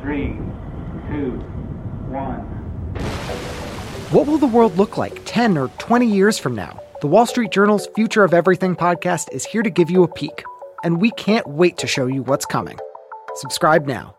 3, 2, 1. What will the world look like 10 or 20 years from now? The Wall Street Journal's Future of Everything podcast is here to give you a peek, and we can't wait to show you what's coming. Subscribe now.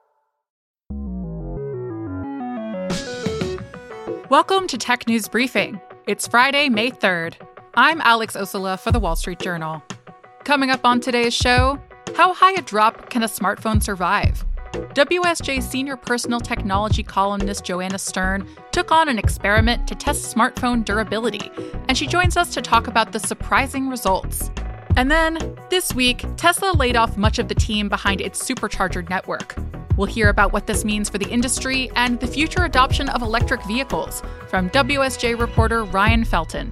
Welcome to Tech News Briefing. It's Friday, May 3rd. I'm Alex Ossala for The Wall Street Journal. Coming up on today's show, how high a drop can a smartphone survive? WSJ senior personal technology columnist Joanna Stern took on an experiment to test smartphone durability, and she joins us to talk about the surprising results. And then, this week, Tesla laid off much of the team behind its supercharger network. We'll hear about what this means for the industry and the future adoption of electric vehicles from WSJ reporter Ryan Felton.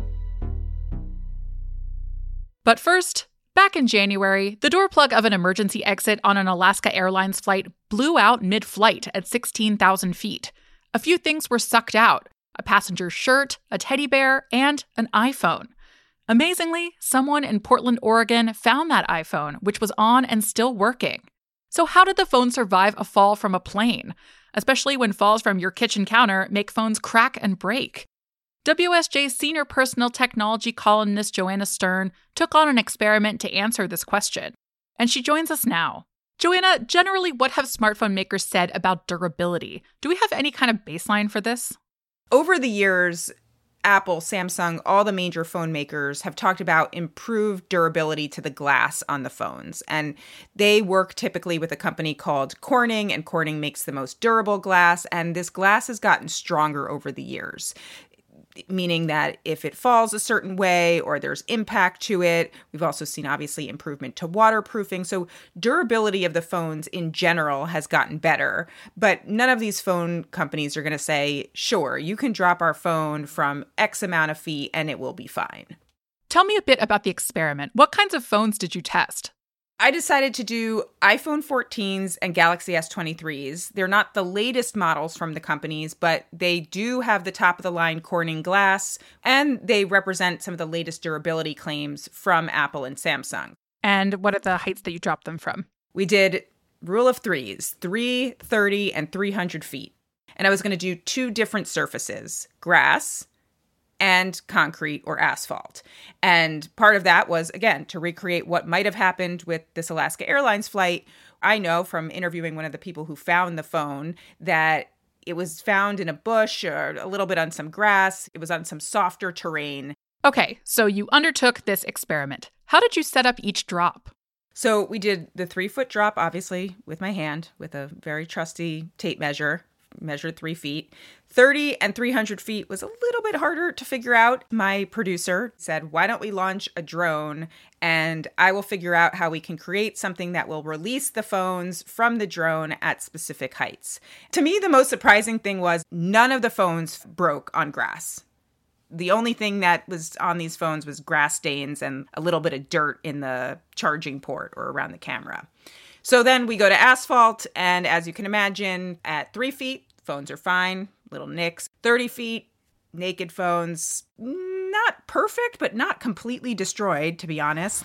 But first, back in January, the door plug of an emergency exit on an Alaska Airlines flight blew out mid-flight at 16,000 feet. A few things were sucked out: a passenger's shirt, a teddy bear, and an iPhone. Amazingly, someone in Portland, Oregon found that iPhone, which was on and still working. So how did the phone survive a fall from a plane? Especially when falls from your kitchen counter make phones crack and break. WSJ senior personal technology columnist Joanna Stern took on an experiment to answer this question. And she joins us now. Joanna, generally, what have smartphone makers said about durability? Do we have any kind of baseline for this? Over the years, Apple, Samsung, all the major phone makers have talked about improved durability to the glass on the phones. And they work typically with a company called Corning, and Corning makes the most durable glass. And this glass has gotten stronger over the years, meaning that if it falls a certain way or there's impact to it, we've also seen obviously improvement to waterproofing. So durability of the phones in general has gotten better, but none of these phone companies are going to say, sure, you can drop our phone from X amount of feet and it will be fine. Tell me a bit about the experiment. What kinds of phones did you test? I decided to do iPhone 14s and Galaxy S23s. They're not the latest models from the companies, but they do have the top-of-the-line Corning glass, and they represent some of the latest durability claims from Apple and Samsung. And what are the heights that you dropped them from? We did rule of threes, 3, 30, and 300 feet. And I was going to do two different surfaces, grass and concrete or asphalt. And part of that was, again, to recreate what might have happened with this Alaska Airlines flight. I know from interviewing one of the people who found the phone that it was found in a bush or a little bit on some grass. It was on some softer terrain. Okay, so you undertook this experiment. How did you set up each drop? So we did the 3-foot drop, obviously, with my hand, with a very trusty tape measure. Measured 3 feet. 30 and 300 feet was a little bit harder to figure out. My producer said, why don't we launch a drone and I will figure out how we can create something that will release the phones from the drone at specific heights. To me, the most surprising thing was none of the phones broke on grass. The only thing that was on these phones was grass stains and a little bit of dirt in the charging port or around the camera. So then we go to asphalt, and as you can imagine, at 3 feet, phones are fine, little nicks. 30 feet, naked phones, not perfect, but not completely destroyed, to be honest.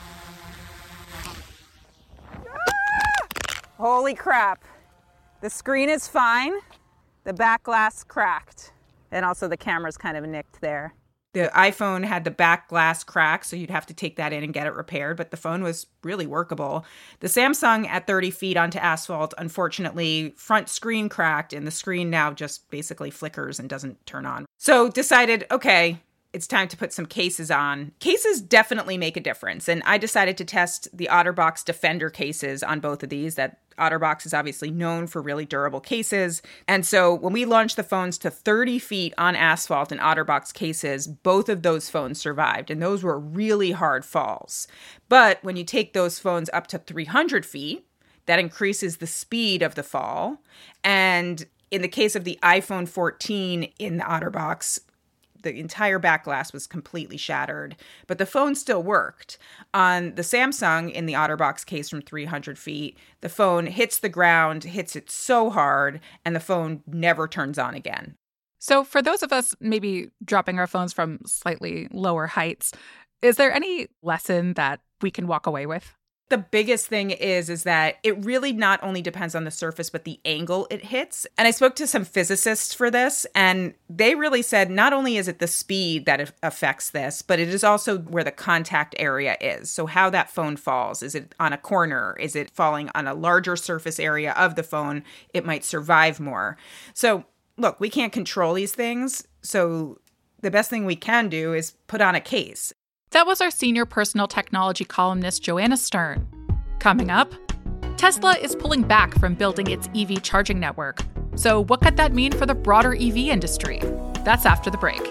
Holy crap. The screen is fine. The back glass cracked. And also the camera's kind of nicked there. The iPhone had the back glass crack, so you'd have to take that in and get it repaired, but the phone was really workable. The Samsung at 30 feet onto asphalt, unfortunately, front screen cracked, and the screen now just basically flickers and doesn't turn on. So decided, okay, it's time to put some cases on. Cases definitely make a difference, and I decided to test the OtterBox Defender cases on both of these. That OtterBox is obviously known for really durable cases. And so when we launched the phones to 30 feet on asphalt in OtterBox cases, both of those phones survived. And those were really hard falls. But when you take those phones up to 300 feet, that increases the speed of the fall. And in the case of the iPhone 14 in the OtterBox, the entire back glass was completely shattered, but the phone still worked. On the Samsung in the OtterBox case from 300 feet, the phone hits the ground, hits it so hard, and the phone never turns on again. So for those of us maybe dropping our phones from slightly lower heights, is there any lesson that we can walk away with? The biggest thing is that it really not only depends on the surface, but the angle it hits. And I spoke to some physicists for this, and they really said not only is it the speed that affects this, but it is also where the contact area is. So how that phone falls. Is it on a corner? Is it falling on a larger surface area of the phone? It might survive more. So look, we can't control these things. So the best thing we can do is put on a case. That was our senior personal technology columnist, Joanna Stern. Coming up, Tesla is pulling back from building its EV charging network. So what could that mean for the broader EV industry? That's after the break.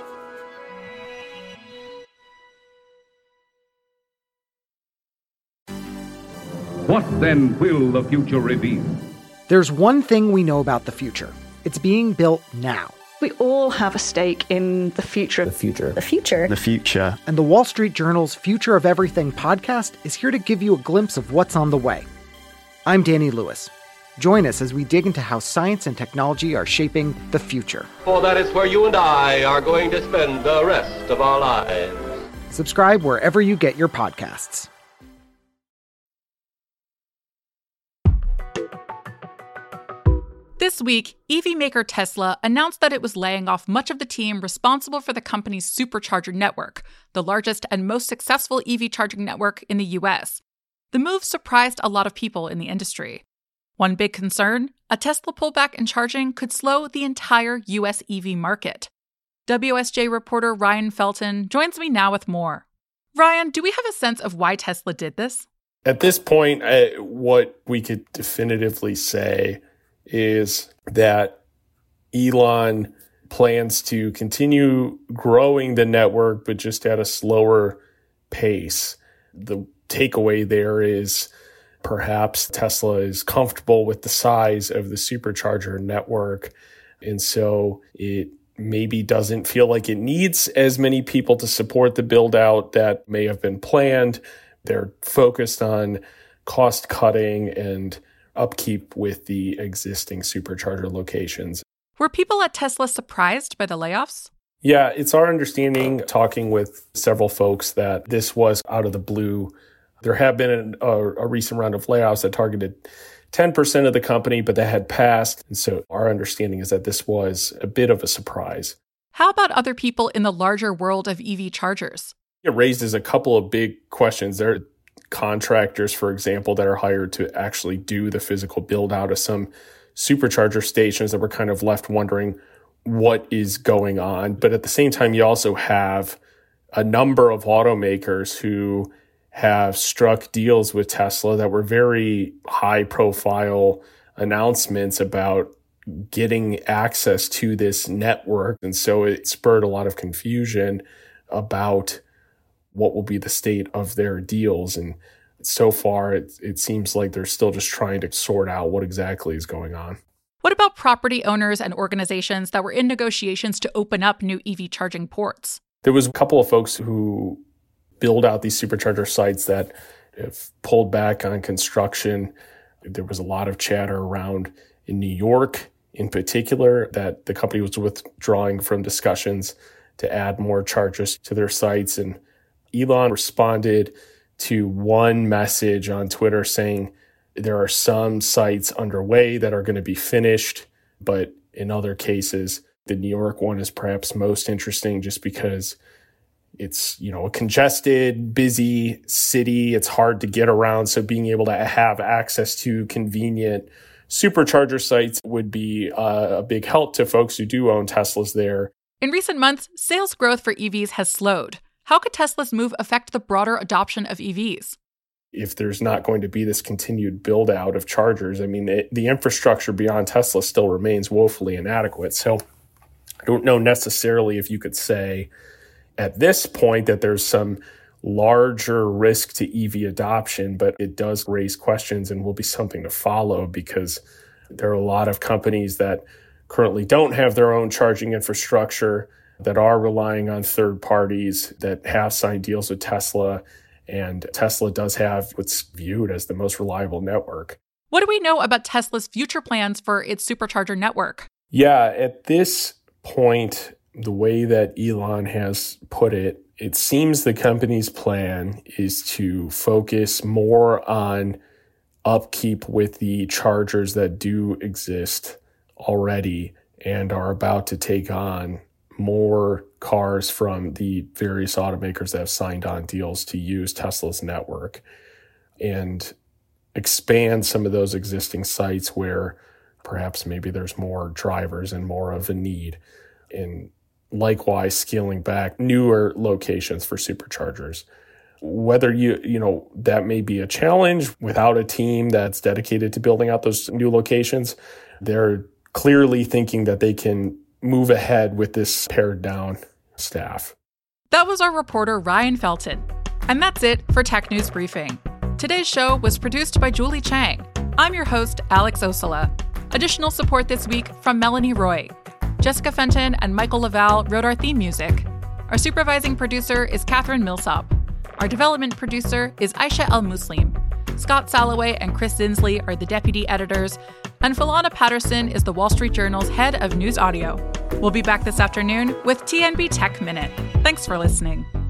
What then will the future reveal? There's one thing we know about the future. It's being built now. We all have a stake in the future. The future. The future. The future. And the Wall Street Journal's Future of Everything podcast is here to give you a glimpse of what's on the way. I'm Danny Lewis. Join us as we dig into how science and technology are shaping the future. For that is where you and I are going to spend the rest of our lives. Subscribe wherever you get your podcasts. This week, EV maker Tesla announced that it was laying off much of the team responsible for the company's supercharger network, the largest and most successful EV charging network in the US. The move surprised a lot of people in the industry. One big concern, a Tesla pullback in charging could slow the entire US EV market. WSJ reporter Ryan Felton joins me now with more. Ryan, do we have a sense of why Tesla did this? At this point, what we could definitively say is that Elon plans to continue growing the network, but just at a slower pace. The takeaway there is perhaps Tesla is comfortable with the size of the supercharger network, and so it maybe doesn't feel like it needs as many people to support the build out that may have been planned. They're focused on cost cutting and upkeep with the existing supercharger locations. Were people at Tesla surprised by the layoffs? Yeah, it's our understanding, talking with several folks, that this was out of the blue. There have been a recent round of layoffs that targeted 10% of the company, but that had passed. And so our understanding is that this was a bit of a surprise. How about other people in the larger world of EV chargers? It raises a couple of big questions. There are contractors, for example, that are hired to actually do the physical build out of some supercharger stations that were kind of left wondering what is going on. But at the same time, you also have a number of automakers who have struck deals with Tesla that were very high profile announcements about getting access to this network. And so it spurred a lot of confusion about what will be the state of their deals. And so far, it seems like they're still just trying to sort out what exactly is going on. What about property owners and organizations that were in negotiations to open up new EV charging ports? There was a couple of folks who build out these supercharger sites that have pulled back on construction. There was a lot of chatter around in New York in particular that the company was withdrawing from discussions to add more chargers to their sites. And Elon responded to one message on Twitter saying there are some sites underway that are going to be finished, but in other cases, the New York one is perhaps most interesting just because it's, a congested, busy city. It's hard to get around. So being able to have access to convenient supercharger sites would be a big help to folks who do own Teslas there. In recent months, sales growth for EVs has slowed. How could Tesla's move affect the broader adoption of EVs? If there's not going to be this continued build out of chargers, the infrastructure beyond Tesla still remains woefully inadequate. So I don't know necessarily if you could say at this point that there's some larger risk to EV adoption, but it does raise questions and will be something to follow because there are a lot of companies that currently don't have their own charging infrastructure, that are relying on third parties, that have signed deals with Tesla, and Tesla does have what's viewed as the most reliable network. What do we know about Tesla's future plans for its supercharger network? Yeah, at this point, The way that Elon has put it, it seems the company's plan is to focus more on upkeep with the chargers that do exist already and are about to take on more cars from the various automakers that have signed on deals to use Tesla's network and expand some of those existing sites where perhaps maybe there's more drivers and more of a need, and likewise scaling back newer locations for superchargers. Whether that may be a challenge without a team that's dedicated to building out those new locations, they're clearly thinking that they can move ahead with this pared down staff. That was our reporter Ryan Felton. And that's it for Tech News Briefing. Today's show was produced by Julie Chang. I'm your host, Alex Osala. Additional support this week from Melanie Roy. Jessica Fenton and Michael Laval wrote our theme music. Our supervising producer is Catherine Millsop. Our development producer is Aisha El-Muslim. Scott Salloway and Chris Zinsley are the deputy editors, and Philana Patterson is the Wall Street Journal's head of news audio. We'll be back this afternoon with TNB Tech Minute. Thanks for listening.